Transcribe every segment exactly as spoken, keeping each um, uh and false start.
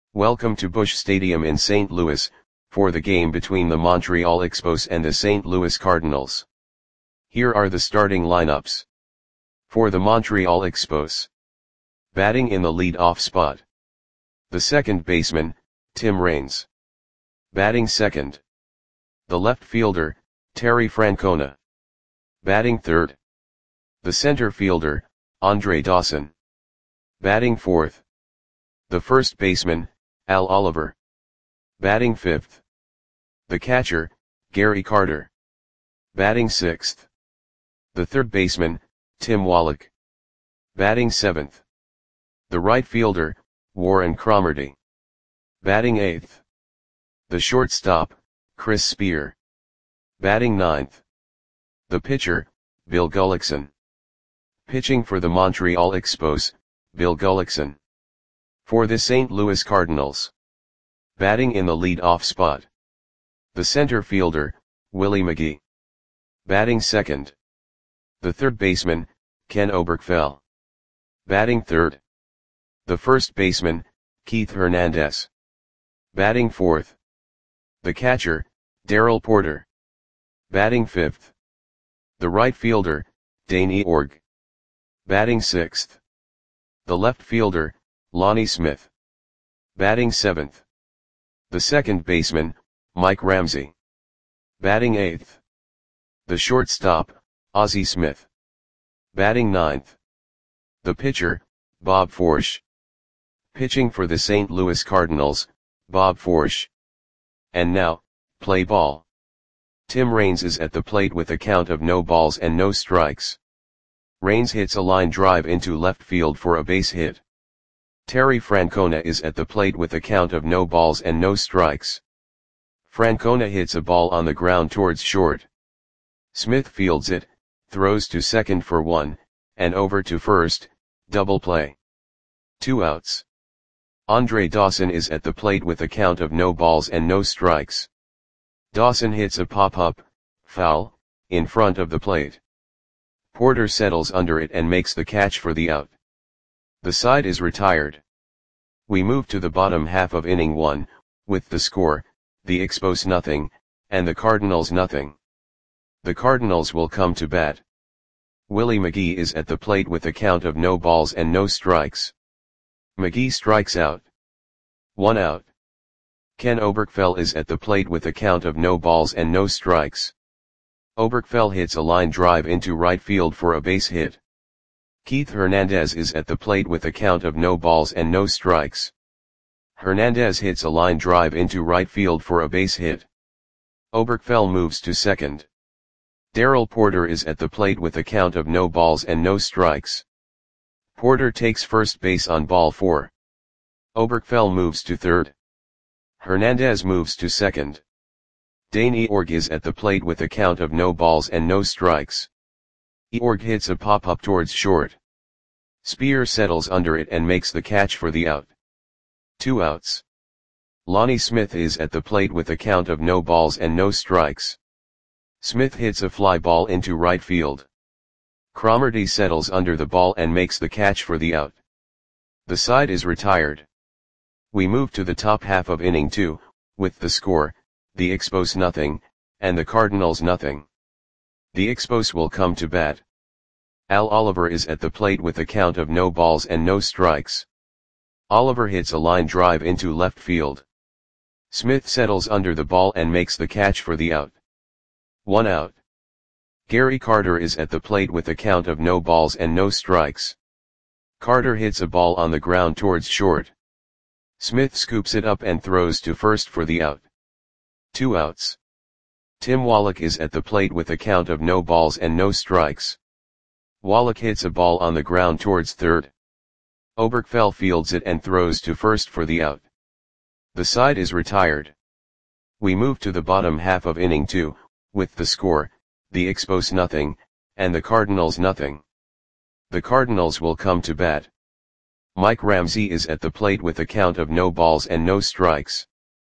Welcome to Busch Stadium in Saint Louis, for the game between the Montreal Expos and the Saint Louis Cardinals. Here are the starting lineups. For the Montreal Expos. Batting in the lead-off spot. The second baseman, Tim Raines. Batting second. The left fielder, Terry Francona. Batting third. The center fielder, Andre Dawson. Batting fourth. The first baseman, Al Oliver. Batting fifth. The catcher, Gary Carter. Batting sixth. The third baseman, Tim Wallach. Batting seventh. The right fielder, Warren Cromartie. Batting eighth. The shortstop, Chris Spear. Batting ninth. The pitcher, Bill Gullickson. Pitching for the Montreal Expos, Bill Gullickson. For the Saint Louis Cardinals. Batting in the lead-off spot. The center fielder, Willie McGee. Batting second. The third baseman, Ken Oberkfell. Batting third. The first baseman, Keith Hernandez. Batting fourth. The catcher, Darrell Porter. Batting fifth. The right fielder, Dane Eorg. Batting sixth. The left fielder, Lonnie Smith. Batting seventh. The second baseman, Mike Ramsey. Batting eighth. The shortstop, Ozzie Smith. Batting ninth. The pitcher, Bob Forsch. Pitching for the Saint Louis Cardinals, Bob Forsch. And now, play ball. Tim Raines is at the plate with a count of no balls and no strikes. Raines hits a line drive into left field for a base hit. Terry Francona is at the plate with a count of no balls and no strikes. Francona hits a ball on the ground towards short. Smith fields it, throws to second for one, and over to first, double play. Two outs. Andre Dawson is at the plate with a count of no balls and no strikes. Dawson hits a pop-up, foul, in front of the plate. Porter settles under it and makes the catch for the out. The side is retired. We move to the bottom half of inning one, with the score, the Expos nothing, and the Cardinals nothing. The Cardinals will come to bat. Willie McGee is at the plate with a count of no balls and no strikes. McGee strikes out. One out. Ken Oberkfell is at the plate with a count of no balls and no strikes. Oberkfell hits a line drive into right field for a base hit. Keith Hernandez is at the plate with a count of no balls and no strikes. Hernandez hits a line drive into right field for a base hit. Oberkfell moves to second. Darrell Porter is at the plate with a count of no balls and no strikes. Porter takes first base on ball four. Oberkfell moves to third. Hernandez moves to second. Dane Eorg is at the plate with a count of no balls and no strikes. Eorg hits a pop-up towards short. Spear settles under it and makes the catch for the out. Two outs. Lonnie Smith is at the plate with a count of no balls and no strikes. Smith hits a fly ball into right field. Cromartie settles under the ball and makes the catch for the out. The side is retired. We move to the top half of inning two, with the score, the Expos nothing, and the Cardinals nothing. The Expos will come to bat. Al Oliver is at the plate with a count of no balls and no strikes. Oliver hits a line drive into left field. Smith settles under the ball and makes the catch for the out. One out. Gary Carter is at the plate with a count of no balls and no strikes. Carter hits a ball on the ground towards short. Smith scoops it up and throws to first for the out. Two outs. Tim Wallach is at the plate with a count of no balls and no strikes. Wallach hits a ball on the ground towards third. Oberkfell fields it and throws to first for the out. The side is retired. We move to the bottom half of inning two, with the score, the Expos nothing, and the Cardinals nothing. The Cardinals will come to bat. Mike Ramsey is at the plate with a count of no balls and no strikes.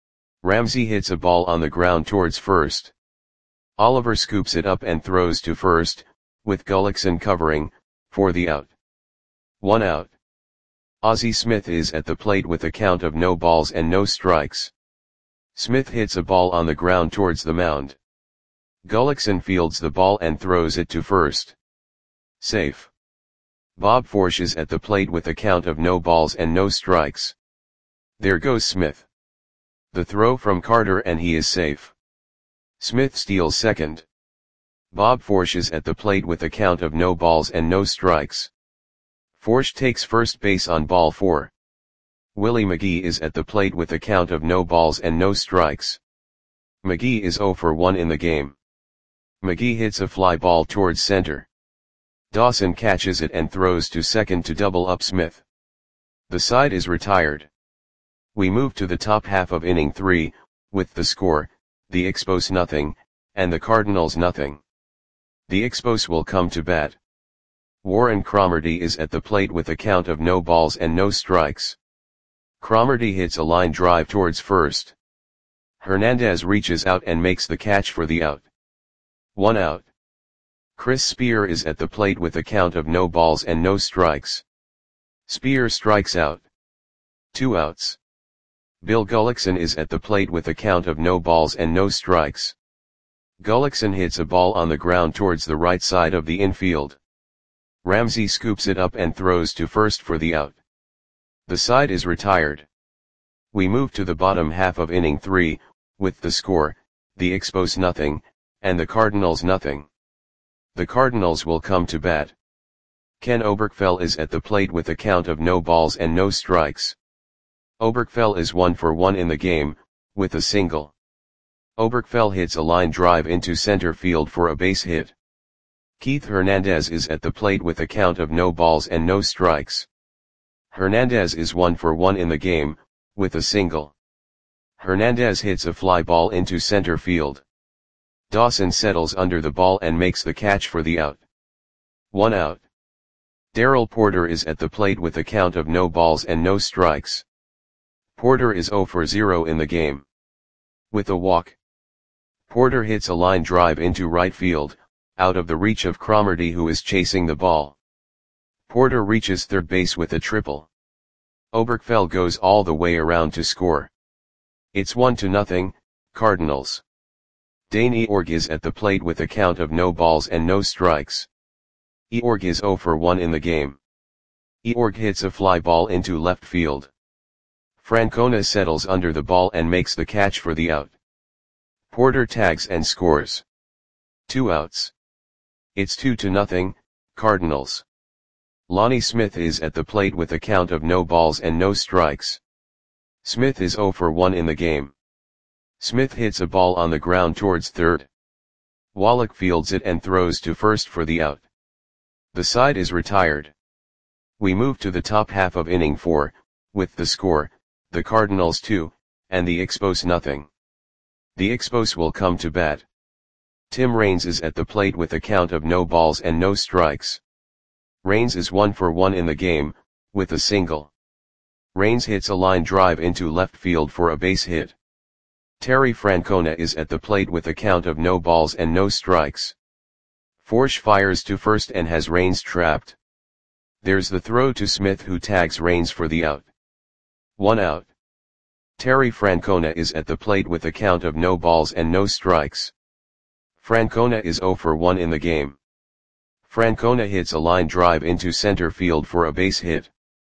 Ramsey hits a ball on the ground towards first. Oliver scoops it up and throws to first, with Gullickson covering, for the out. One out. Ozzie Smith is at the plate with a count of no balls and no strikes. Smith hits a ball on the ground towards the mound. Gullickson fields the ball and throws it to first. Safe. Bob Forsch is at the plate with a count of no balls and no strikes. There goes Smith. The throw from Carter and he is safe. Smith steals second. Bob Forsch is at the plate with a count of no balls and no strikes. Forsch takes first base on ball four. Willie McGee is at the plate with a count of no balls and no strikes. McGee is zero for one in the game. McGee hits a fly ball towards center. Dawson catches it and throws to second to double up Smith. The side is retired. We move to the top half of inning three, with the score, the Expos nothing, and the Cardinals nothing. The Expos will come to bat. Warren Cromartie is at the plate with a count of no balls and no strikes. Cromartie hits a line drive towards first. Hernandez reaches out and makes the catch for the out. One out. Chris Spear is at the plate with a count of no balls and no strikes. Spear strikes out. Two outs. Bill Gullickson is at the plate with a count of no balls and no strikes. Gullickson hits a ball on the ground towards the right side of the infield. Ramsey scoops it up and throws to first for the out. The side is retired. We move to the bottom half of inning three, with the score, the Expos nothing, and the Cardinals nothing. The Cardinals will come to bat. Ken Oberkfell is at the plate with a count of no balls and no strikes. Oberkfell is one for one in the game, with a single. Oberkfell hits a line drive into center field for a base hit. Keith Hernandez is at the plate with a count of no balls and no strikes. Hernandez is one for one in the game, with a single. Hernandez hits a fly ball into center field. Dawson settles under the ball and makes the catch for the out. One out. Darrell Porter is at the plate with a count of no balls and no strikes. Porter is zero for zero in the game. With a walk. Porter hits a line drive into right field, out of the reach of Cromartie who is chasing the ball. Porter reaches third base with a triple. Oberkfell goes all the way around to score. It's one to nothing, Cardinals. Dane Eorg is at the plate with a count of no balls and no strikes. Eorg is zero for one in the game. Eorg hits a fly ball into left field. Francona settles under the ball and makes the catch for the out. Porter tags and scores. Two outs. It's two to nothing, Cardinals. Lonnie Smith is at the plate with a count of no balls and no strikes. Smith is zero for one in the game. Smith hits a ball on the ground towards third. Wallach fields it and throws to first for the out. The side is retired. We move to the top half of inning four, with the score, the Cardinals two, and the Expos nothing. The Expos will come to bat. Tim Raines is at the plate with a count of no balls and no strikes. Raines is one for one in the game, with a single. Raines hits a line drive into left field for a base hit. Terry Francona is at the plate with a count of no balls and no strikes. Forsch fires to first and has Raines trapped. There's the throw to Smith who tags Raines for the out. One out. Terry Francona is at the plate with a count of no balls and no strikes. Francona is zero for one in the game. Francona hits a line drive into center field for a base hit.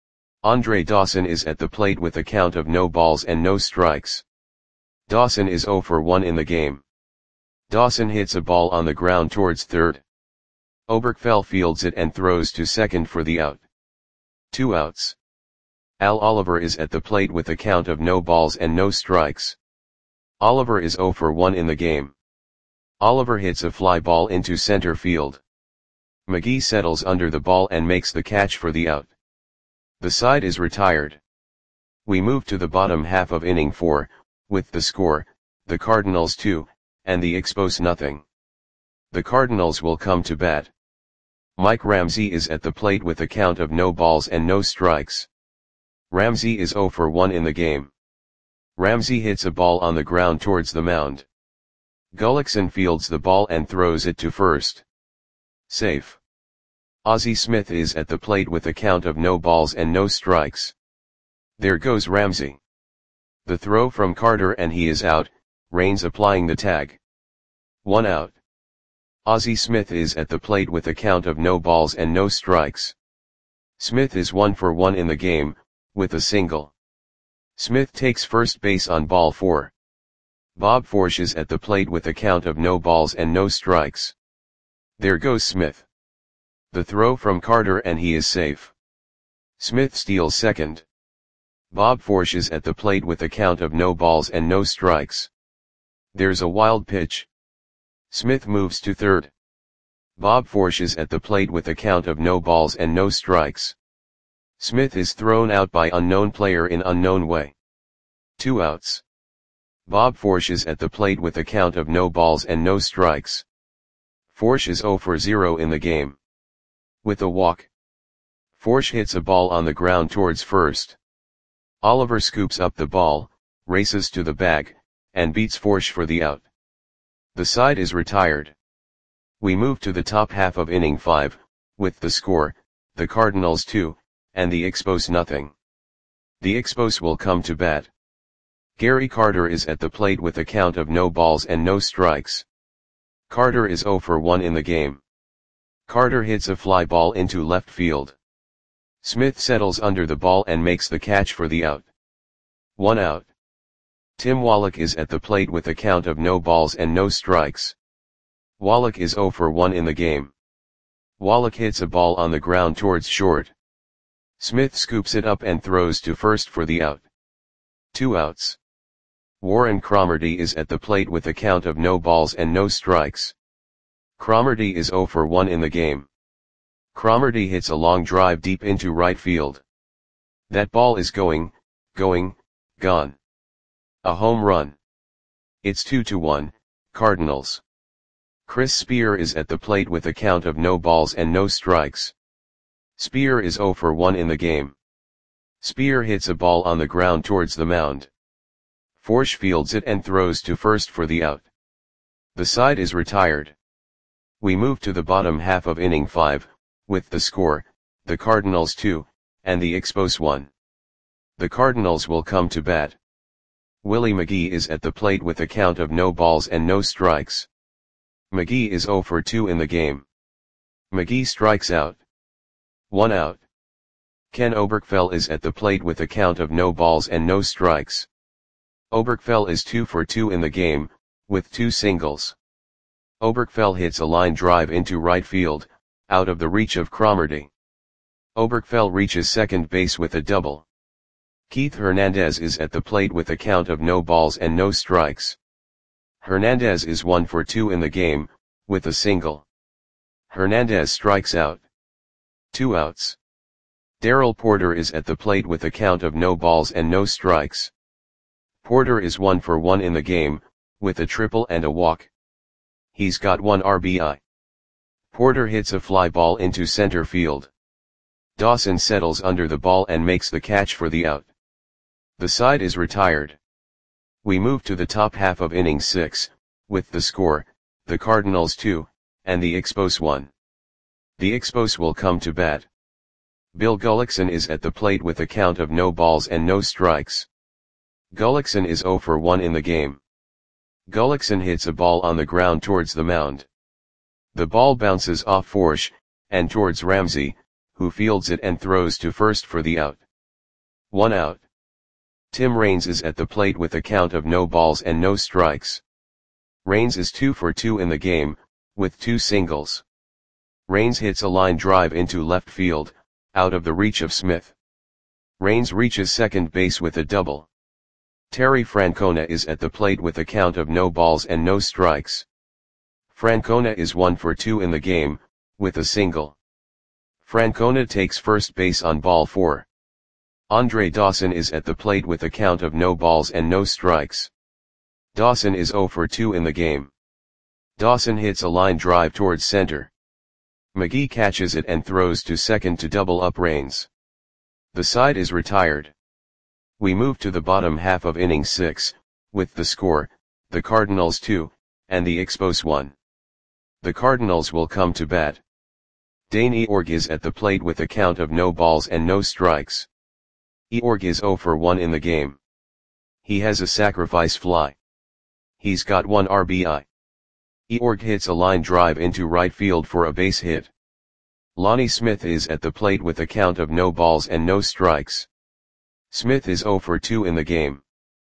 Andre Dawson is at the plate with a count of no balls and no strikes. Dawson is zero for one in the game. Dawson hits a ball on the ground towards third. Oberkfell fields it and throws to second for the out. Two outs. Al Oliver is at the plate with a count of no balls and no strikes. Oliver is zero for one in the game. Oliver hits a fly ball into center field. McGee settles under the ball and makes the catch for the out. The side is retired. We move to the bottom half of inning four, with the score, the Cardinals two, and the Expos nothing. The Cardinals will come to bat. Mike Ramsey is at the plate with a count of no balls and no strikes. Ramsey is zero for one in the game. Ramsey hits a ball on the ground towards the mound. Gullickson fields the ball and throws it to first. Safe. Ozzie Smith is at the plate with a count of no balls and no strikes. There goes Ramsey. The throw from Carter and he is out, Raines applying the tag. One out. Ozzie Smith is at the plate with a count of no balls and no strikes. Smith is one for one in the game, with a single. Smith takes first base on ball four. Bob Forsch is at the plate with a count of no balls and no strikes. There goes Smith. The throw from Carter and he is safe. Smith steals second. Bob Forsch is at the plate with a count of no balls and no strikes. There's a wild pitch. Smith moves to third. Bob Forsch is at the plate with a count of no balls and no strikes. Smith is thrown out by unknown player in unknown way. Two outs. Bob Forsch is at the plate with a count of no balls and no strikes. Forsch is zero for zero in the game. With a walk. Forsch hits a ball on the ground towards first. Oliver scoops up the ball, races to the bag, and beats Forsch for the out. The side is retired. We move to the top half of inning five, with the score, the Cardinals two, and the Expos nothing. The Expos will come to bat. Gary Carter is at the plate with a count of no balls and no strikes. Carter is zero for one in the game. Carter hits a fly ball into left field. Smith settles under the ball and makes the catch for the out. One out. Tim Wallach is at the plate with a count of no balls and no strikes. Wallach is zero for one in the game. Wallach hits a ball on the ground towards short. Smith scoops it up and throws to first for the out. Two outs. Warren Cromartie is at the plate with a count of no balls and no strikes. Cromartie is zero for one in the game. Cromartie hits a long drive deep into right field. That ball is going, going, gone. A home run. It's two to one, Cardinals. Chris Spear is at the plate with a count of no balls and no strikes. Spear is zero for one in the game. Spear hits a ball on the ground towards the mound. Forsch fields it and throws to first for the out. The side is retired. We move to the bottom half of inning five, with the score, the Cardinals two, and the Expos one. The Cardinals will come to bat. Willie McGee is at the plate with a count of no balls and no strikes. McGee is zero for two in the game. McGee strikes out. One out. Ken Oberkfell is at the plate with a count of no balls and no strikes. Oberkfell is two for two in the game, with two singles. Oberkfell hits a line drive into right field, out of the reach of Cromartie. Oberkfell reaches second base with a double. Keith Hernandez is at the plate with a count of no balls and no strikes. Hernandez is one for two in the game, with a single. Hernandez strikes out. Two outs. Darrell Porter is at the plate with a count of no balls and no strikes. Porter is one for one in the game, with a triple and a walk. He's got one R B I. Porter hits a fly ball into center field. Dawson settles under the ball and makes the catch for the out. The side is retired. We move to the top half of inning six, with the score, the Cardinals two, and the Expos one. The Expos will come to bat. Bill Gullickson is at the plate with a count of no balls and no strikes. Gullickson is zero for one in the game. Gullickson hits a ball on the ground towards the mound. The ball bounces off Forsch, and towards Ramsey, who fields it and throws to first for the out. One out. Tim Raines is at the plate with a count of no balls and no strikes. Raines is two for two in the game, with two singles. Raines hits a line drive into left field, out of the reach of Smith. Raines reaches second base with a double. Terry Francona is at the plate with a count of no balls and no strikes. Francona is one for two in the game, with a single. Francona takes first base on ball four. Andre Dawson is at the plate with a count of no balls and no strikes. Dawson is zero for two in the game. Dawson hits a line drive towards center. McGee catches it and throws to second to double up Raines. The side is retired. We move to the bottom half of inning six, with the score, the Cardinals two, and the Expos one. The Cardinals will come to bat. Dane Eorg is at the plate with a count of no balls and no strikes. Eorg is zero for one in the game. He has a sacrifice fly. He's got one R B I. Eorg hits a line drive into right field for a base hit. Lonnie Smith is at the plate with a count of no balls and no strikes. Smith is zero for two in the game.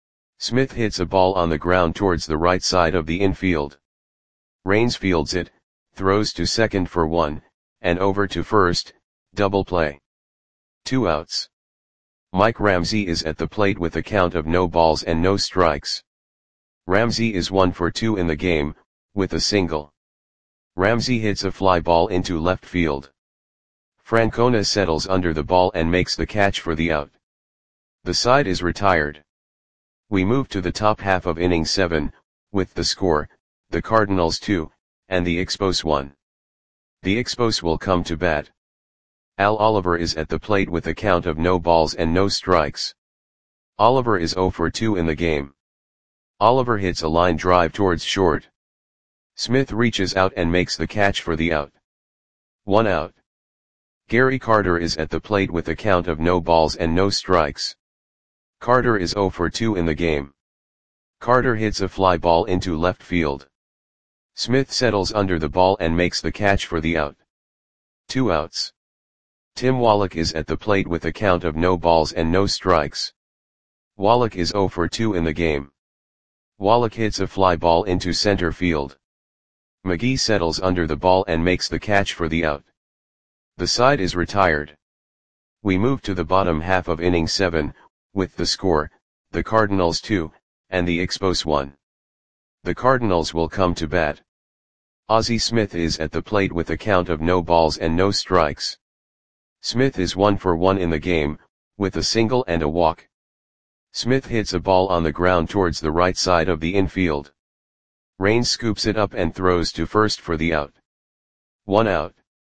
Smith hits a ball on the ground towards the right side of the infield. Raines fields it, throws to second for one, and over to first, double play. Two outs. Mike Ramsey is at the plate with a count of no balls and no strikes. Ramsey is one for two in the game, with a single. Ramsey hits a fly ball into left field. Francona settles under the ball and makes the catch for the out. The side is retired. We move to the top half of inning seven, with the score, the Cardinals two, and the Expos one. The Expos will come to bat. Al Oliver is at the plate with a count of no balls and no strikes. Oliver is zero for two in the game. Oliver hits a line drive towards short. Smith reaches out and makes the catch for the out. One out. Gary Carter is at the plate with a count of no balls and no strikes. Carter is zero for two in the game. Carter hits a fly ball into left field. Smith settles under the ball and makes the catch for the out. Two outs. Tim Wallach is at the plate with a count of no balls and no strikes. Wallach is zero for two in the game. Wallach hits a fly ball into center field. McGee settles under the ball and makes the catch for the out. The side is retired. We move to the bottom half of inning seven, with the score, the Cardinals two, and the Expos one. The Cardinals will come to bat. Ozzie Smith is at the plate with a count of no balls and no strikes. Smith is one for one in the game, with a single and a walk. Smith hits a ball on the ground towards the right side of the infield. Raines scoops it up and throws to first for the out. One out.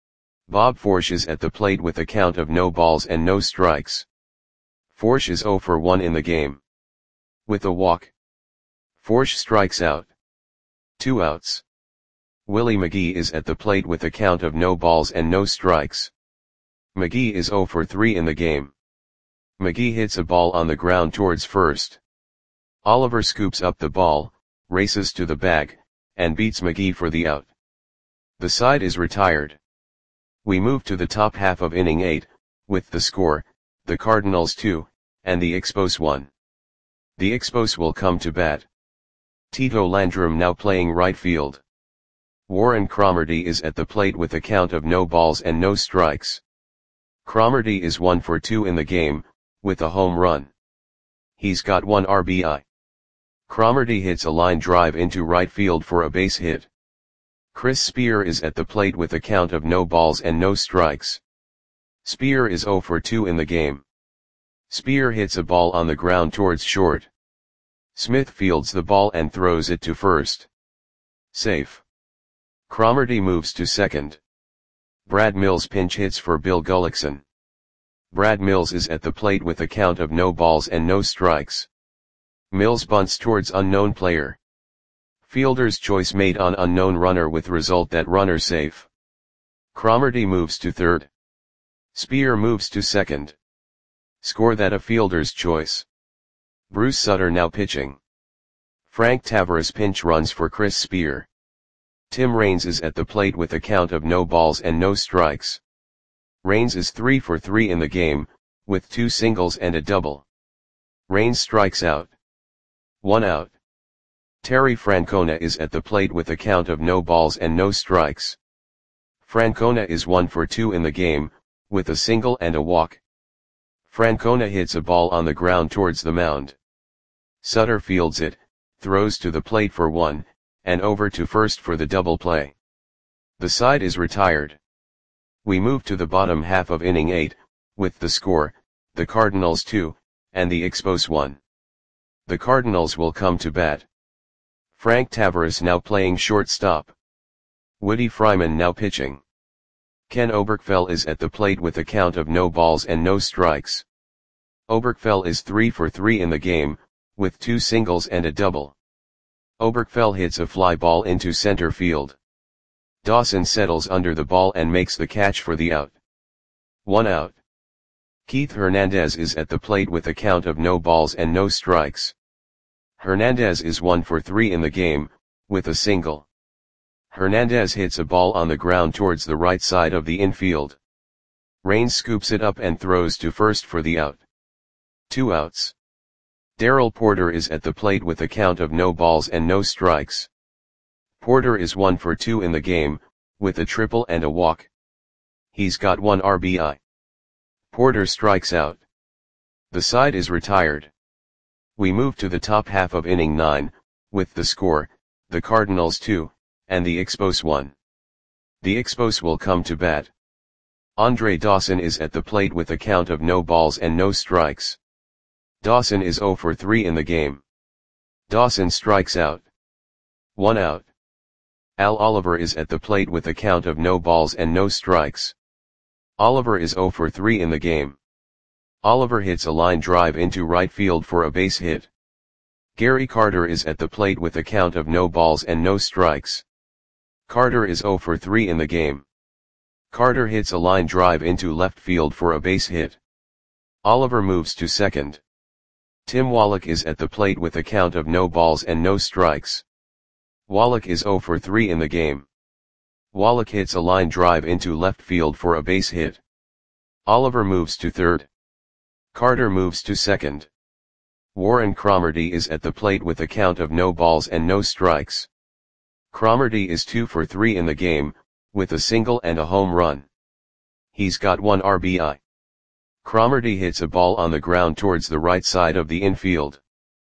Bob Forsch is at the plate with a count of no balls and no strikes. Forsch is zero for one in the game. With a walk. Forsch strikes out. Two outs. Willie McGee is at the plate with a count of no balls and no strikes. McGee is zero for three in the game. McGee hits a ball on the ground towards first. Oliver scoops up the ball, races to the bag, and beats McGee for the out. The side is retired. We move to the top half of inning eight, with the score, the Cardinals two, and the Expos one. The Expos will come to bat. Tito Landrum now playing right field. Warren Cromartie is at the plate with a count of no balls and no strikes. Cromartie is one for two in the game, with a home run. He's got one R B I. Cromartie hits a line drive into right field for a base hit. Chris Spear is at the plate with a count of no balls and no strikes. Spear is zero for two in the game. Spear hits a ball on the ground towards short. Smith fields the ball and throws it to first. Safe. Cromartie moves to second. Brad Mills pinch hits for Bill Gullickson. Brad Mills is at the plate with a count of no balls and no strikes. Mills bunts towards unknown player. Fielder's choice made on unknown runner with result that runner safe. Cromartie moves to third. Spear moves to second. Score that a fielder's choice. Bruce Sutter now pitching. Frank Tavares pinch runs for Chris Spear. Tim Raines is at the plate with a count of no balls and no strikes. Raines is three for three in the game, with two singles and a double. Raines strikes out. One out. Terry Francona is at the plate with a count of no balls and no strikes. Francona is one for two in the game, with a single and a walk. Francona hits a ball on the ground towards the mound. Sutter fields it, throws to the plate for one, and over to first for the double play. The side is retired. We move to the bottom half of inning eight, with the score, the Cardinals two, and the Expos one. The Cardinals will come to bat. Frank Tavares now playing shortstop. Woody Fryman now pitching. Ken Oberkfell is at the plate with a count of no balls and no strikes. Oberkfell is three for three in the game, with two singles and a double. Oberkfell hits a fly ball into center field. Dawson settles under the ball and makes the catch for the out. One out. Keith Hernandez is at the plate with a count of no balls and no strikes. Hernandez is one for three in the game, with a single. Hernandez hits a ball on the ground towards the right side of the infield. Raines scoops it up and throws to first for the out. Two outs. Darrell Porter is at the plate with a count of no balls and no strikes. Porter is one for two in the game, with a triple and a walk. He's got one R B I. Porter strikes out. The side is retired. We move to the top half of inning nine, with the score, the Cardinals two, and the Expos one. The Expos will come to bat. Andre Dawson is at the plate with a count of no balls and no strikes. Dawson is zero for three in the game. Dawson strikes out. One out. Al Oliver is at the plate with a count of no balls and no strikes. Oliver is zero for three in the game. Oliver hits a line drive into right field for a base hit. Gary Carter is at the plate with a count of no balls and no strikes. Carter is zero for three in the game. Carter hits a line drive into left field for a base hit. Oliver moves to second. Tim Wallach is at the plate with a count of no balls and no strikes. Wallach is zero for three in the game. Wallach hits a line drive into left field for a base hit. Oliver moves to third. Carter moves to second. Warren Cromartie is at the plate with a count of no balls and no strikes. Cromartie is two for three in the game, with a single and a home run. He's got one R B I. Cromartie hits a ball on the ground towards the right side of the infield.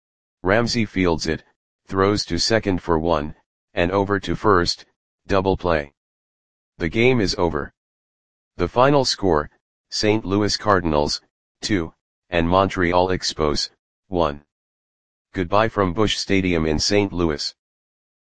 Ramsey fields it, throws to second for one, and over to first, double play. The game is over. The final score, Saint Louis Cardinals, two, and Montreal Expos, one. Goodbye from Busch Stadium in Saint Louis.